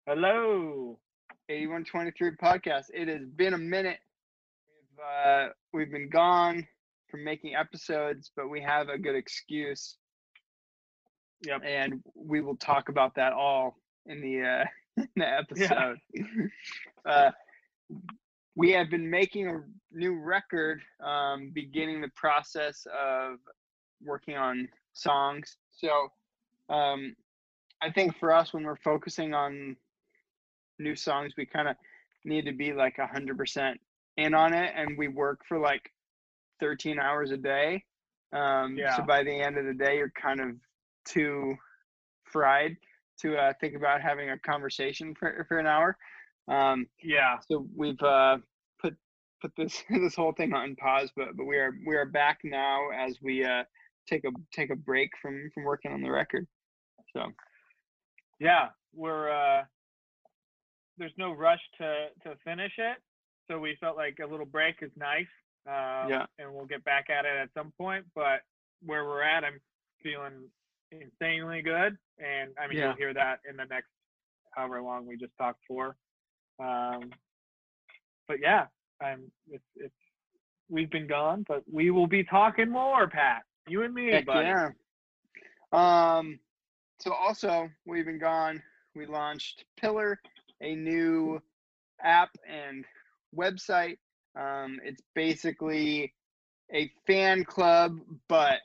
Hello. 8123 podcast. It has been a minute. We've been gone from making episodes, but we have a good excuse, Yep. and we will talk about that all in the in the Yeah. episode. uh, we have been making a new record, beginning the process of working on songs. So I think for us, when we're focusing on new songs, we kind of need to be like 100% in on it, and we work for like 13 hours a day. So Yeah. by the end of the day, you're kind of too fried to think about having a conversation for an hour. Um, Yeah. so we've put this this whole thing on pause, but we are back now as we take a break from working on the record. So Yeah. We're there's no rush to finish it, so we felt like a little break is nice. yeah, And we'll get back at it at some point. But where we're at, I'm feeling insanely good, and I mean yeah, you'll hear that in the next however long we just talked for. Um, but yeah, it's we've been gone, but we will be talking more, Pat. You and me, heck buddy. yeah. Um, So also, we've been gone. We launched Pillar, a new app and website. It's basically a fan club, but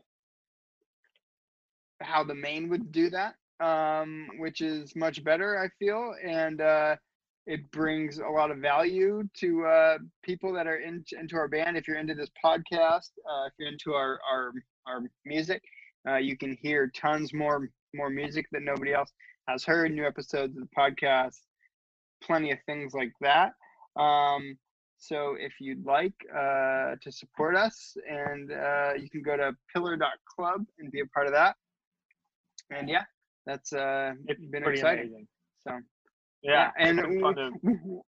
how the main would do that, which is much better, I feel, and it brings a lot of value to people that are into our band. If you're into this podcast, if you're into our music, you can hear tons more music that nobody else has heard. New episodes of the podcast, plenty of things like that. Um, so if you'd like to support us, and you can go to pillar.club and be a part of that. And yeah, that's It's been pretty exciting. amazing. So Yeah, yeah, and it's been fun to.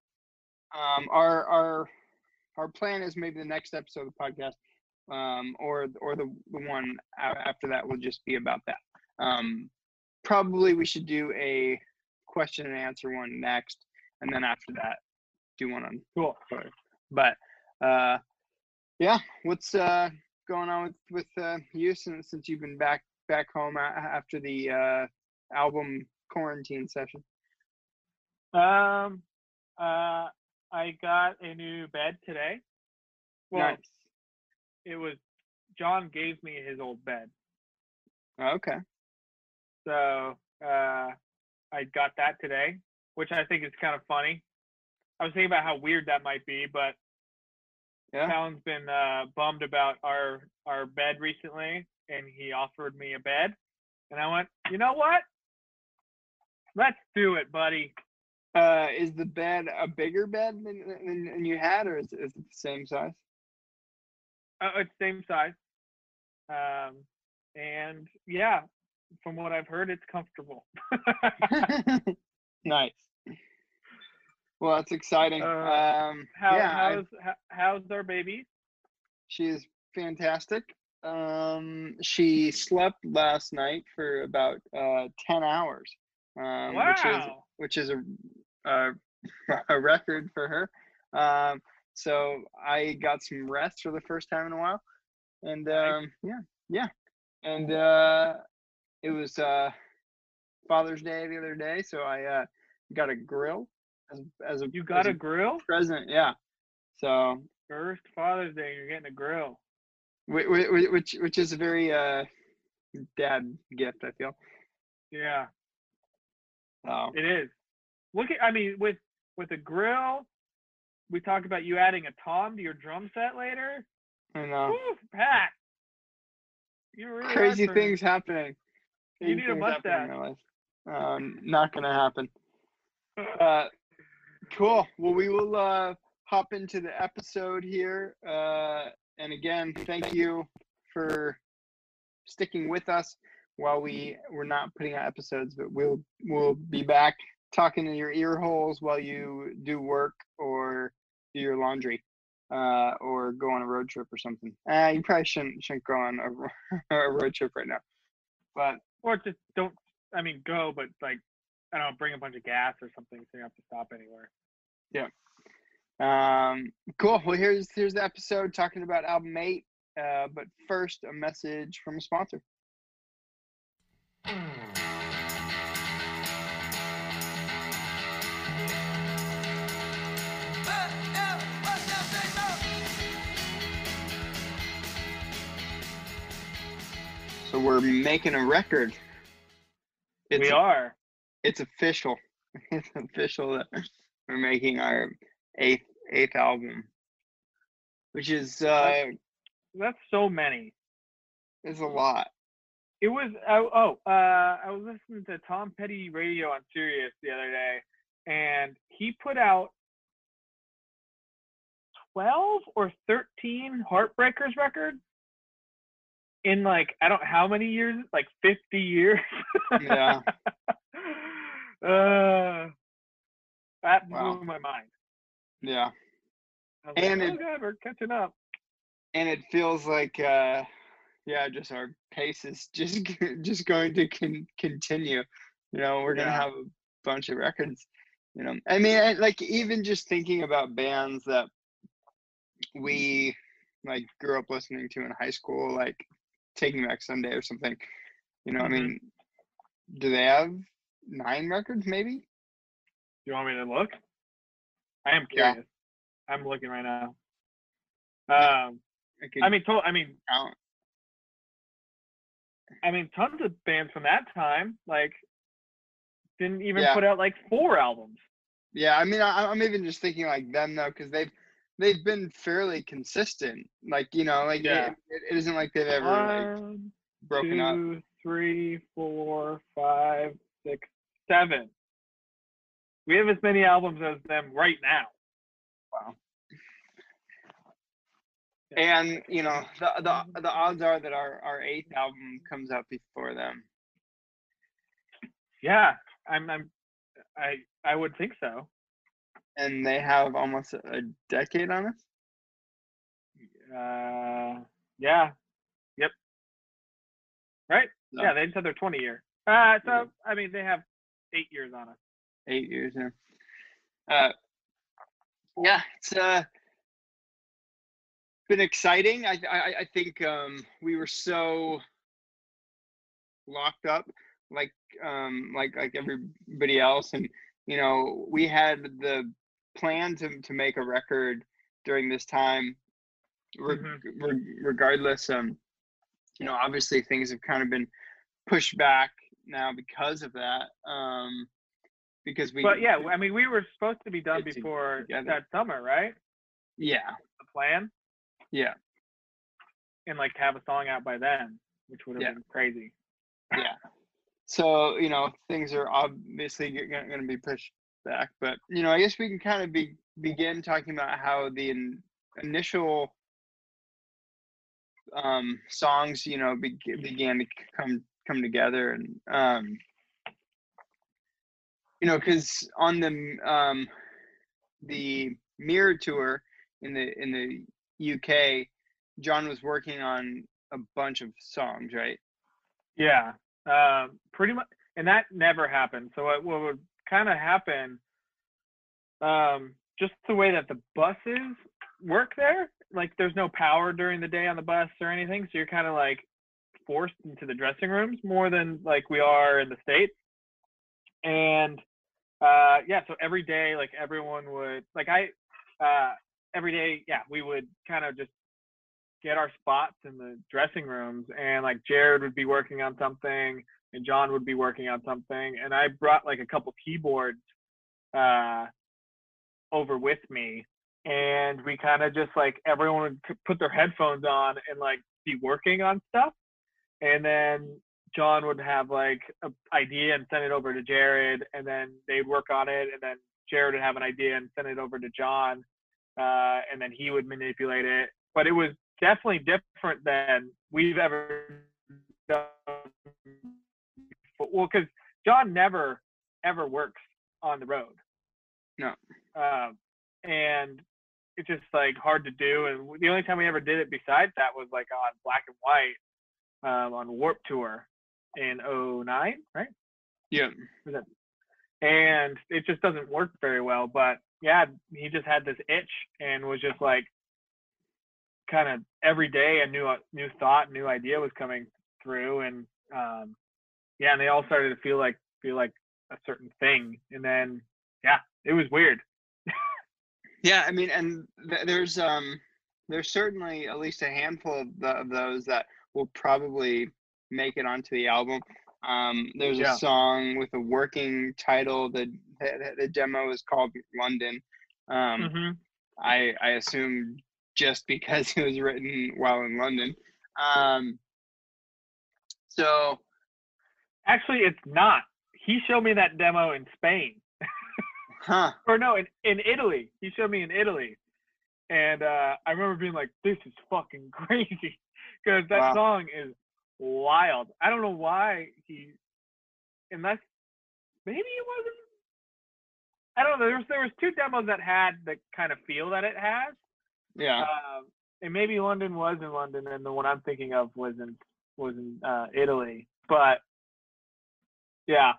our plan is maybe the next episode of the podcast, or the one after that will just be about that. Probably we should do a question and answer one next, and then after that do one on Cool. Twitter. But yeah, what's going on with you since you've been back home after the album quarantine session? Um, uh, I got a new bed today. Well, Nice. it was John gave me his old bed, Okay. so I got that today, which I think is kind of funny. I was thinking about how weird that might be, but Yeah. Callan's been bummed about our bed recently, and he offered me a bed, and I went, you know what? Let's do it, buddy. Is the bed a bigger bed than you had, or is it the same size? It's same size. Um, and yeah, from what I've heard, it's comfortable. Nice. Well, that's exciting. Yeah, How's our baby? she is fantastic. She slept last night for about 10 hours, which is Wow. a a record for her. So I got some rest for the first time in a while, and Nice. yeah, and it was Father's Day the other day, so I got a grill as You as got a a grill? present. Yeah, so First Father's Day, you're getting a grill. which is a very dad gift, I feel. Yeah, So it is. I mean, with a grill, we talked about you adding a tom to your drum set later. and Woo, Pat, you really are crazy turning. things happening. You Crazy need a things happening in mustache. my life. Not gonna happen. Uh, cool. Well, we will hop into the episode here. And again, thank you for sticking with us while we're not putting out episodes, but we'll be back talking in your ear holes while you do work or do your laundry, or go on a road trip or something. You probably shouldn't go on a road trip right now, but Or just don't. I mean, go, but like I don't know, bring a bunch of gas or something, so you don't have to stop anywhere. Yeah. Cool. Well, here's the episode talking about album 8. But first, a message from a sponsor. So we're making a record. We are. It's official. It's official that we're making our eighth album, which is That's so many. It's a lot. It was I was listening to Tom Petty radio on Sirius the other day, and he put out 12 or 13 Heartbreakers records in like I don't know how many years, like 50 years. Yeah. That blew my mind. Yeah. I was like, oh God, we're catching up. And it feels like just our pace is just going to continue. You know, we're gonna have a bunch of records. You know, I mean, like even just thinking about bands that we like grew up listening to in high school, like Taking Back Sunday or something. You know, I mean, do they have 9 records? Maybe. You want me to look? I am curious. Yeah. I'm looking right now. Tons of bands from that time like didn't even put out like 4 albums. Yeah, I mean, I'm even just thinking like them though, because they've been fairly consistent. Like, you know, like it isn't like they've ever like broken up. 1, 2, 3, 4, 5, 6, 7. We have as many albums as them right now. Wow. And you know, the odds are that our 8th album comes out before them. Yeah, I would think so. And they have almost a decade on us. Yeah. Yep. Right. No. Yeah, they just had their 20 year. So I mean, they have 8 years on us. 8 years, yeah. Yeah, it's been exciting. I think we were so locked up, like everybody else, and you know, we had the plan to make a record during this time. Regardless, you know, obviously things have kind of been pushed back now because of that. Because we. But yeah, I mean, we were supposed to be done before that summer, right? Yeah. The plan. Yeah. And like have a song out by then, which would have been crazy. Yeah. So, you know, things are obviously going to be pushed back, but you know, I guess we can kind of begin talking about how the initial songs, you know, began to come together, and you know, because on the Mirror tour in the UK, John was working on a bunch of songs, right? Yeah, pretty much, and that never happened. So what would kind of happen, just the way that the buses work there, like there's no power during the day on the bus or anything, so you're kind of like forced into the dressing rooms more than like we are in the States. And so every day, like everyone would, like every day, we would kind of just get our spots in the dressing rooms, and like Jared would be working on something and John would be working on something, and I brought like a couple keyboards over with me, and we kind of just like everyone would put their headphones on and like be working on stuff, and then John would have like an idea and send it over to Jared, and then they'd work on it, and then Jared would have an idea and send it over to John, and then he would manipulate it. But it was definitely different than we've ever done. Well, because John never ever works on the road. No. And it's just like hard to do. And the only time we ever did it besides that was like on Black and White, on Warped Tour in 2009, right? Yeah. and it just doesn't work very well. But yeah, he just had this itch and was just like, kind of every day a new thought, new idea was coming through, and yeah, and they all started to feel like a certain thing, and then yeah, it was weird. Yeah, I mean, and there's certainly at least a handful of those that will probably make it onto the album. There's a Yeah. song with a working title. The demo is called London. Um, Mhm. I assume just because it was written while in London. Um, so, Actually, it's not. He showed me that demo in Spain, huh? or no, in Italy. He showed me in Italy, and I remember being like, "This is fucking crazy," because that Wow. song is wild. I don't know why he, unless maybe it wasn't. I don't know. There was two demos that had the kind of feel that it has, Yeah. and maybe London was in London, and the one I'm thinking of was in Italy. But yeah,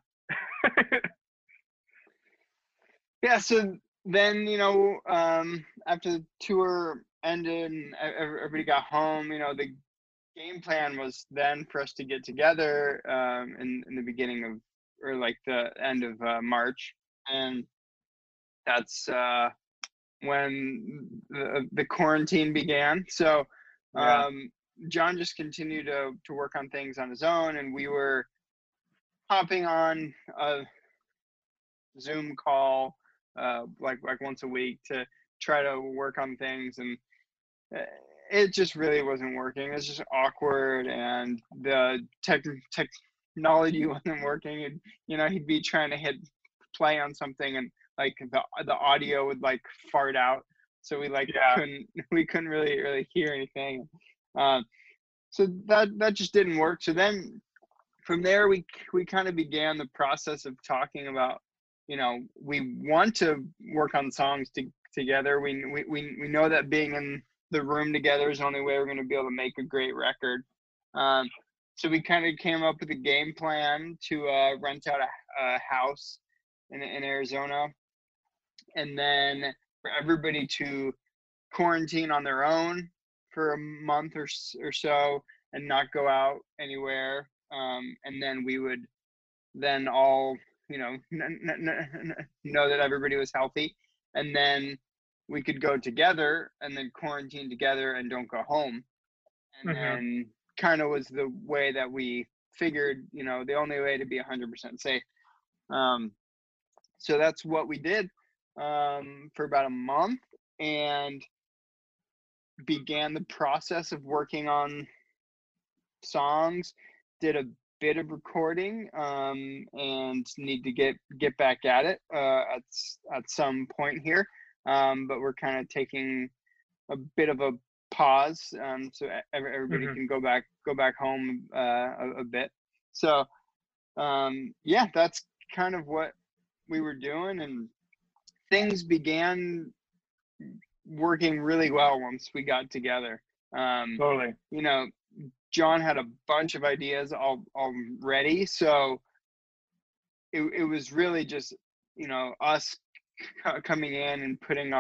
Yeah, so then, after the tour ended and everybody got home, the game plan was then for us to get together in the beginning of, or like the end of March. And that's when the quarantine began. So yeah. John just continued to work on things on his own, and we were hopping on a Zoom call like once a week to try to work on things, and uh, it just really wasn't working. It's just awkward, and the technology wasn't working. And he'd be trying to hit play on something, and like the audio would like fart out, so we like Yeah. couldn't really hear anything. Um, so that just didn't work. So then from there we kind of began the process of talking about, we want to work on songs together. We know that being in the room together is the only way we're going to be able to make a great record. um, so we kind of came up with a game plan to rent out a house in Arizona, and then for everybody to quarantine on their own for a month or so and not go out anywhere. And then we would then all, know that everybody was healthy. And then we could go together and then quarantine together and don't go home. And Mhm. then kind of was the way that we figured, the only way to be 100% safe. Um, so that's what we did for about a month, and began the process of working on songs, did a bit of recording, and need to get back at it at some point here. But we're kind of taking a bit of a pause, so everybody Mhm. can go back home a bit. So yeah, that's kind of what we were doing, and things began working really well once we got together. Um, Totally. you know, John had a bunch of ideas all ready, so it was really just us coming in and putting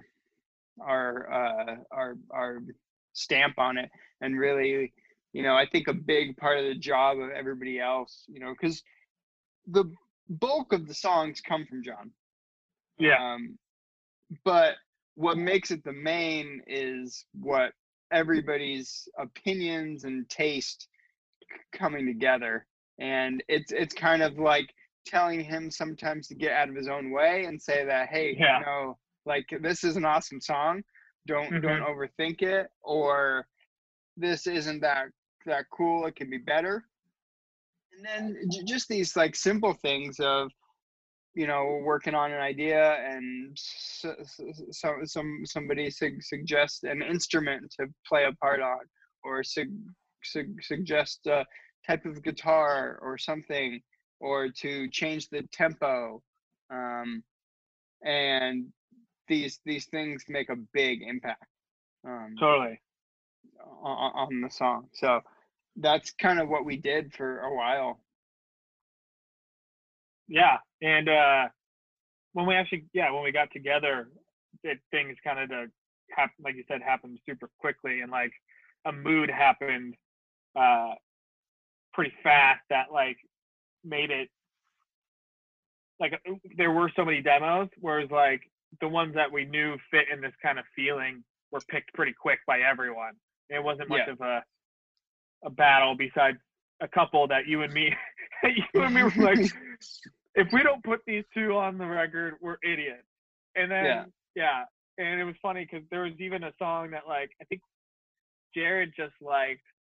our stamp on it, and really, I think a big part of the job of everybody else, because the bulk of the songs come from John. Yeah. Um, but what makes it the main is what everybody's opinions and taste coming together. And it's kind of like telling him sometimes to get out of his own way and say that, hey, Yeah. like, this is an awesome song, don't Mhm. overthink it, or this isn't that cool, it can be better. And then just these like simple things of, working on an idea, and somebody suggests an instrument to play a part on, or suggest a type of guitar or something, or to change the tempo, um, and these things make a big impact um, Totally. on the song. So that's kind of what we did for a while. Yeah, and when we got together, things kind of like you said, happened super quickly, and like a mood happened uh, pretty fast that like made it like there were so many demos, whereas like the ones that we knew fit in this kind of feeling were picked pretty quick by everyone. It wasn't much Yeah. of a battle besides a couple that you and me were like, if we don't put these two on the record, we're idiots. And then and it was funny because there was even a song that like I think Jared just liked,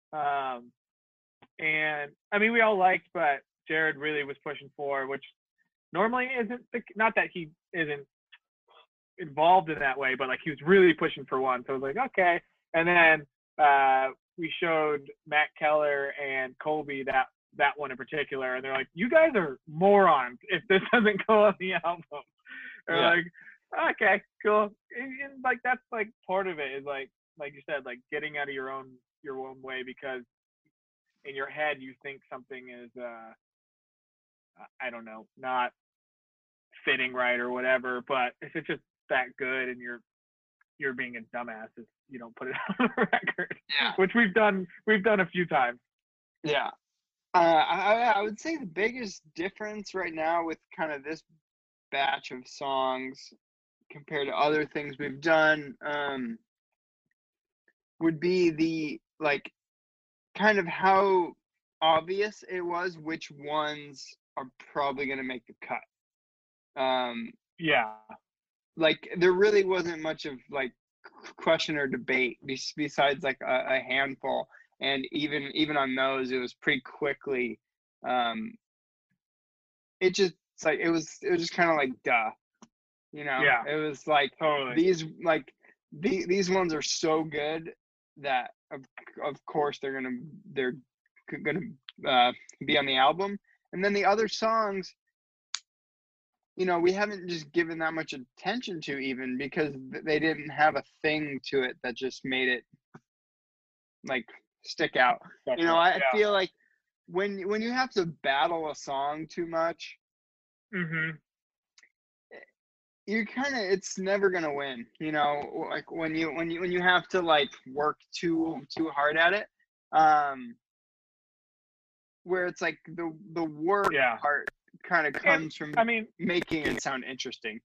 and I mean we all liked, but Jared really was pushing for, which normally isn't not that he isn't involved in that way, but like he was really pushing for one. So I was like, okay. And then we showed Matt Keller and Colby that one in particular, and they're like, you guys are morons if this doesn't go on the album. They're like, okay, cool. And like that's like part of it is like you said, like getting out of your own way, because in your head you think something is I don't know, not fitting right or whatever, but if it's just that good and you're being a dumbass if you don't put it on the record, which we've done a few times. Yeah. I would say the biggest difference right now with kind of this batch of songs compared to other things we've done would be the like kind of how obvious it was which ones are probably going to make the cut. Like there really wasn't much of like question or debate besides like a handful, and even on those it was pretty quickly it just like it was just kind of like duh, you know. It was like totally. these ones are so good that of course they're gonna be on the album, and then the other songs, you know, we haven't just given that much attention to, even because they didn't have a thing to it that just made it like stick out. You know, I feel like when you have to battle a song too much, you're kind of, it's never gonna win. You know, like when you have to like work too hard at it, where it's like the work part kind of comes from making it sound interesting.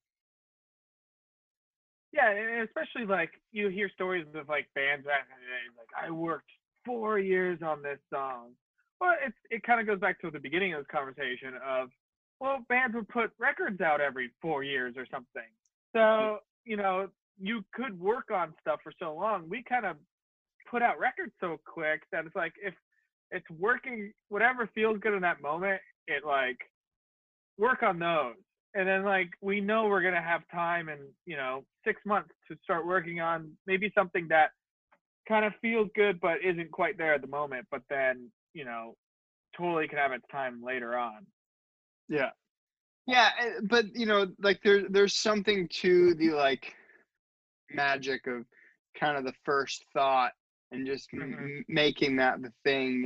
Yeah, and especially like you hear stories of like bands back in the day, like I worked 4 years on this song. Well, it kind of goes back to the beginning of this conversation of, well, bands would put records out every 4 years or something. So, you know, you could work on stuff for so long. We kind of put out records so quick that it's like if it's working, whatever feels good in that moment, it like work on those. And then like we know we're gonna have time in, you know, 6 months to start working on maybe something that kind of feels good but isn't quite there at the moment, but then, you know, totally can have its time later on. Yeah, but you know, like there's something to the like magic of kind of the first thought and just making that the thing,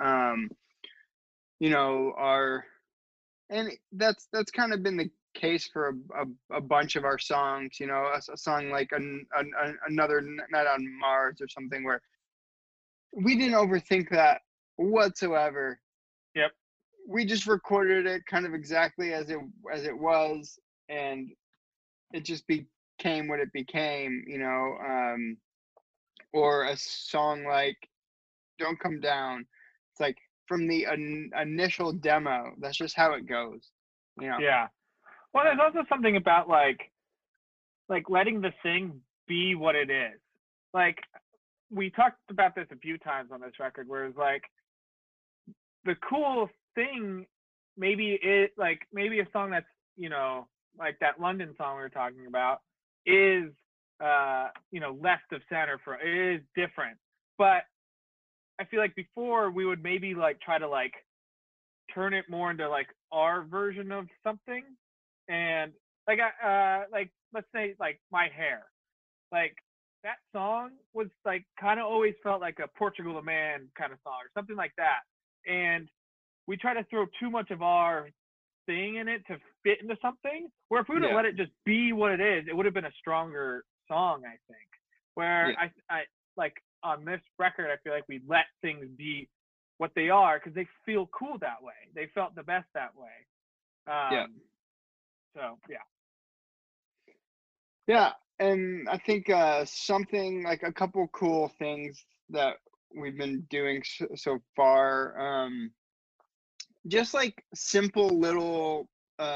you know, and that's kind of been the case for a bunch of our songs, you know, a song like another Night on Mars or something, where we didn't overthink that whatsoever. Yep. We just recorded it kind of exactly as it was, and it just became what it became, you know. Or a song like Don't Come Down, it's like from the initial demo, that's just how it goes, you know. Yeah. Well, there's also something about like letting the thing be what it is. Like we talked about this a few times on this record, where it's like the cool thing maybe maybe a song that's, you know, like that London song we were talking about is you know, left of center, for it is different. But I feel like before we would maybe like try to like turn it more into like our version of something, and like like let's say like My Hair, like that song was like kind of always felt like a Portugal the Man kind of song or something like that, and we try to throw too much of our thing in it to fit into something. Where if we would have Yeah. let it just be what it is, it would have been a stronger song, I think. Where Yeah. I like on this record, I feel like we let things be what they are because they feel cool that way. They felt the best that way. Yeah. So yeah. Yeah. And I think something like a couple cool things that we've been doing so far, just like simple little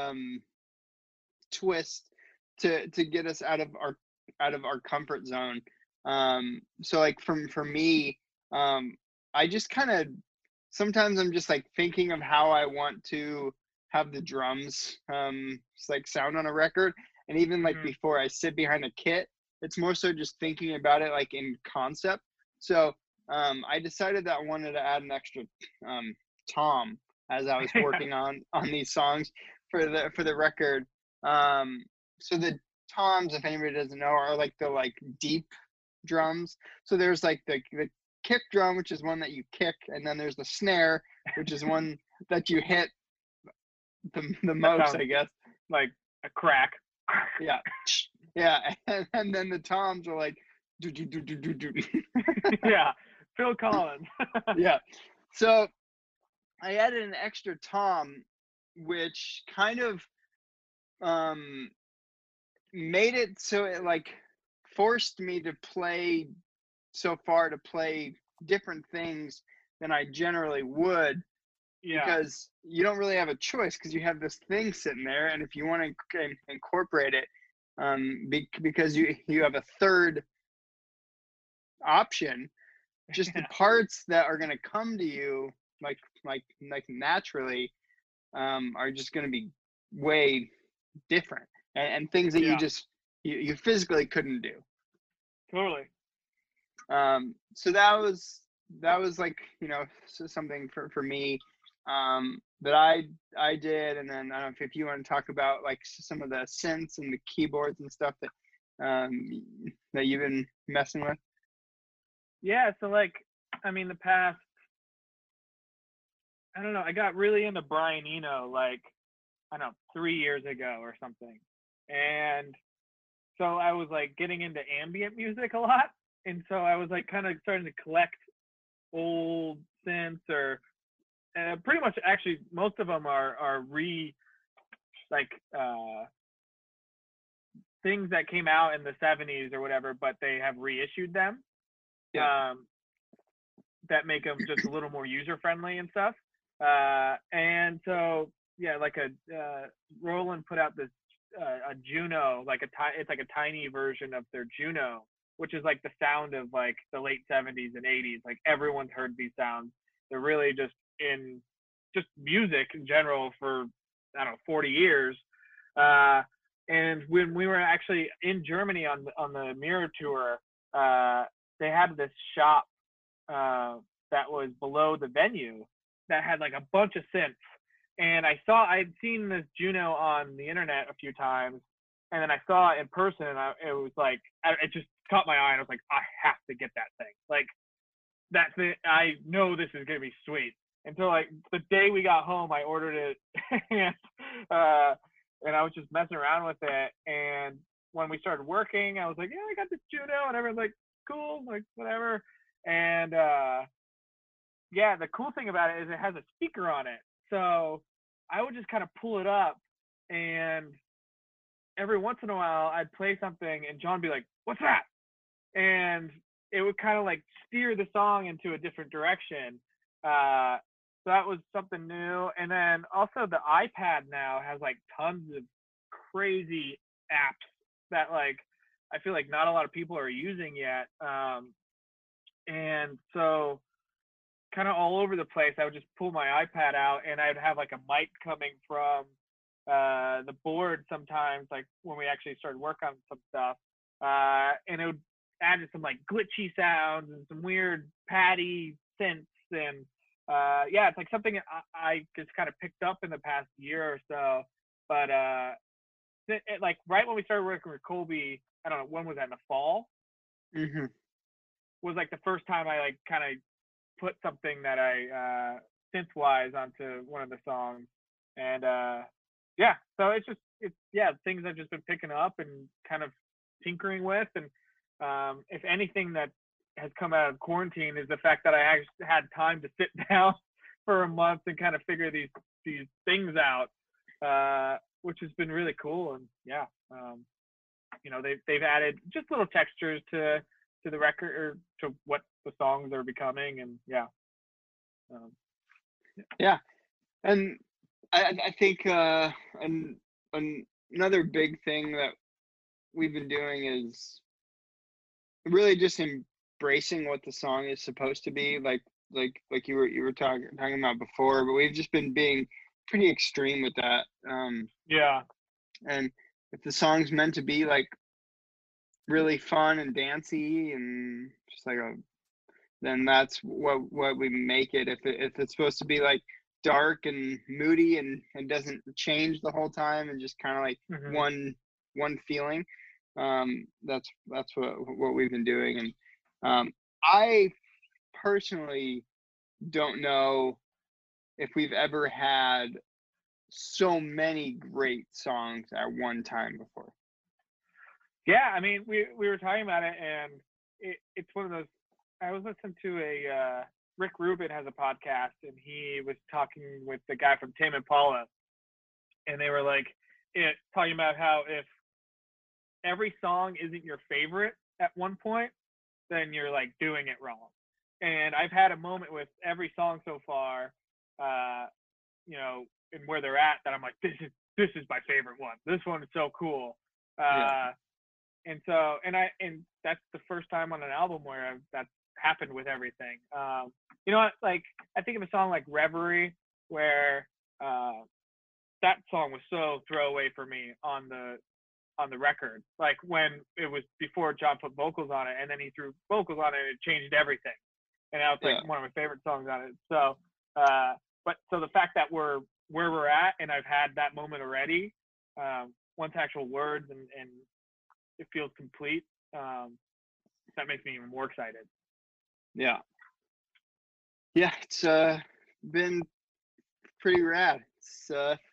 twist to get us out of our comfort zone. So like for me, I just kind of sometimes I'm just like thinking of how I want to have the drums like sound on a record, and even like Mm-hmm. before I sit behind a kit, it's more so just thinking about it like in concept. So I decided that I wanted to add an extra tom as I was Yeah. working on these songs for the record. um, so the toms, if anybody doesn't know, are like the like deep drums. So there's like the kick drum, which is one that you kick, and then there's the snare, which is one that you hit the That most, sounds I guess. like a crack. Yeah, yeah, and then the toms are like do do do do do do. Yeah. Phil Collins. Yeah. So I added an extra tom, which kind of um made it so it like forced me to play different things than I generally would, Yeah. because you don't really have a choice because you have this thing sitting there, and if you want to incorporate it, because you have a third option, just the Yeah. parts that are going to come to you like naturally are just going to be way different, and things that Yeah. you physically couldn't do. Totally. So that was like, you know, something for me that I did. And then I don't know if you want to talk about like some of the synths and the keyboards and stuff that you've been messing with. Yeah. So like, I mean, the past, I don't know, I got really into Brian Eno like, I don't know, 3 years ago or something. And so I was like getting into ambient music a lot. And so I was like kind of starting to collect old synths or pretty much actually most of them are like uh things that came out in the 70s or whatever, but they have reissued them. Yeah. Um, that make them just a little more user friendly and stuff. And so yeah, like Roland put out this a Juno, like it's like a tiny version of their Juno, which is like the sound of like the late 70s and 80s. Like everyone's heard these sounds. They're really just in just music in general for I don't know 40 years. And when we were actually in Germany on the Mirror tour, they had this shop that was below the venue that had like a bunch of synths. And I'd seen this Juno on the internet a few times, and then I saw it in person, and it was like, it just caught my eye, and I was like, I have to get that thing. Like, that's it. I know this is gonna be sweet. And so like the day we got home, I ordered it, and I was just messing around with it. And when we started working, I was like, yeah, I got this Juno, and everyone's like, cool, like whatever. And yeah, the cool thing about it is it has a speaker on it. So I would just kind of pull it up, and every once in a while I'd play something and John would be like, what's that? And it would kind of like steer the song into a different direction. So that was something new. And then also the iPad now has like tons of crazy apps that like I feel like not a lot of people are using yet. And so kind of all over the place. I would just pull my iPad out and I'd have like a mic coming from the board sometimes, like when we actually started work on some stuff. And it would add some like glitchy sounds and some weird patty synths. And yeah, it's like something I just kind of picked up in the past year or so. But like right when we started working with Colby, I don't know, when was that, in the fall? Mm-hmm. Was like the first time I like kind of put something that I synth wise onto one of the songs, and yeah, so it's things I've just been picking up and kind of tinkering with, and if anything that has come out of quarantine is the fact that I actually had time to sit down for a month and kind of figure these things out, which has been really cool. And yeah, they've added just little textures to the record, or to what the songs are becoming, and yeah. Yeah, and I think another big thing that we've been doing is really just embracing what the song is supposed to be, like you were talking about before. But we've just been being pretty extreme with that. Yeah. And if the song's meant to be like really fun and dancey and just like then that's what we make it. If it's supposed to be like dark and moody and doesn't change the whole time and just kind of like one feeling, that's what we've been doing. And I personally don't know if we've ever had so many great songs at one time before. Yeah, I mean, we were talking about it, and it's one of those. I was listening to a Rick Rubin has a podcast, and he was talking with the guy from Tame Impala, and they were like talking about how if every song isn't your favorite at one point, then you're like doing it wrong. And I've had a moment with every song so far, and where they're at, that I'm like, this is my favorite one. This one is so cool. And so, and that's the first time on an album where that's happened with everything. Like I think of a song like Reverie, where that song was so throwaway for me on the record. Like when it was before John put vocals on it, and then he threw vocals on it, and it changed everything. And now it's like one of my favorite songs on it. So, so the fact that we're where we're at, and I've had that moment already, once actual words and it feels complete, that makes me even more excited. Yeah, it's been pretty rad. It's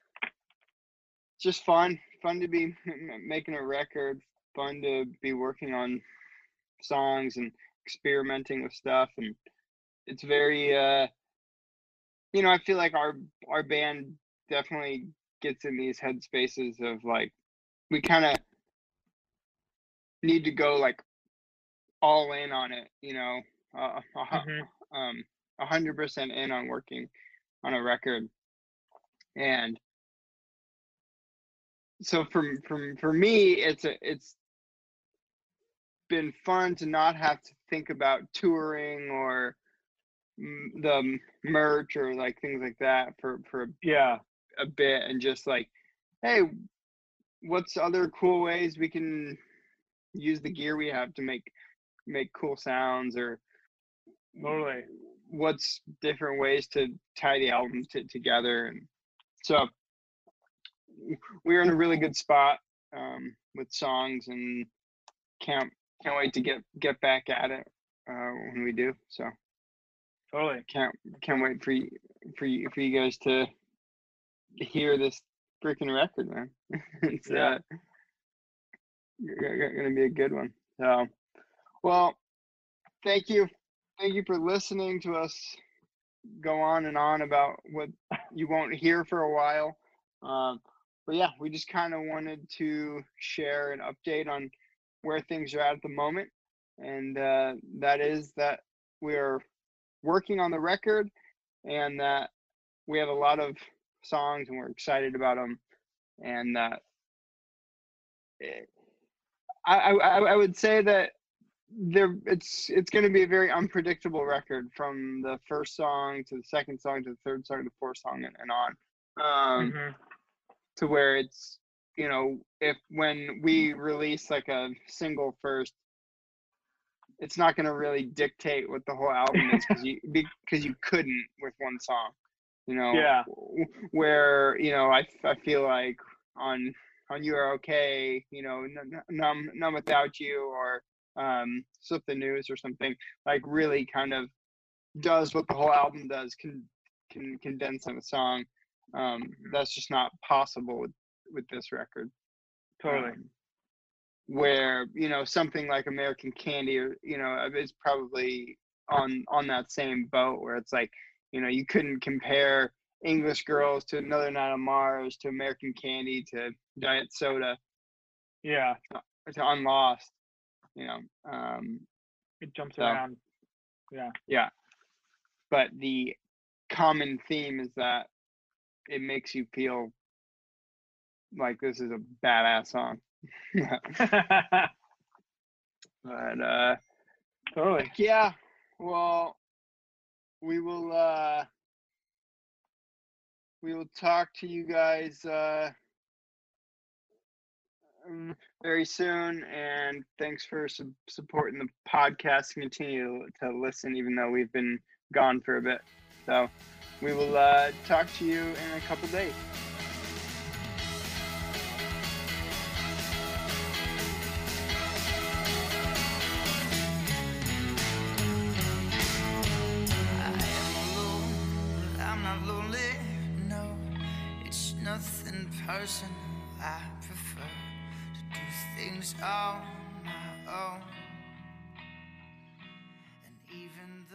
just fun to be making a record, fun to be working on songs and experimenting with stuff. And it's very I feel like our band definitely gets in these headspaces of like, we kind of need to go like all in on it, 100% in on working on a record. And so for me, it's been fun to not have to think about touring or the merch or like things like that for a bit, and just like, hey, what's other cool ways we can use the gear we have to make cool sounds, or totally what's different ways to tie the album together. And so we're in a really good spot with songs, and can't wait to get back at it when we do. So totally can't wait for you guys to hear this freaking record, man. It's gonna be a good one. So, well, thank you for listening to us go on and on about what you won't hear for a while. But yeah, we just kind of wanted to share an update on where things are at the moment, and that is that we are working on the record, and that we have a lot of songs and we're excited about them, and that I would say that it's going to be a very unpredictable record, from the first song to the second song to the third song to the fourth song and on, to where it's, if when we release like a single first, it's not going to really dictate what the whole album is, because you couldn't with one song, where I feel like on You Are Okay, Numb Without You, or Slip the News or something, like really kind of does what the whole album does, can condense in a song. That's just not possible with this record. Totally. Where, you know, something like American Candy, or, you know, is probably on that same boat, where it's like, you know, you couldn't compare English Girls to Another Night on Mars to American Candy to Diet Soda Yeah. to Unlost, you know. It jumps So, around. Yeah. yeah. But the common theme is that it makes you feel like this is a badass song. But Totally. yeah, well, we will talk to you guys very soon, and thanks for supporting the podcast. Continue to listen even though we've been gone for a bit. So we will talk to you in a couple days. Nothing personal, I prefer to do things on my own. And even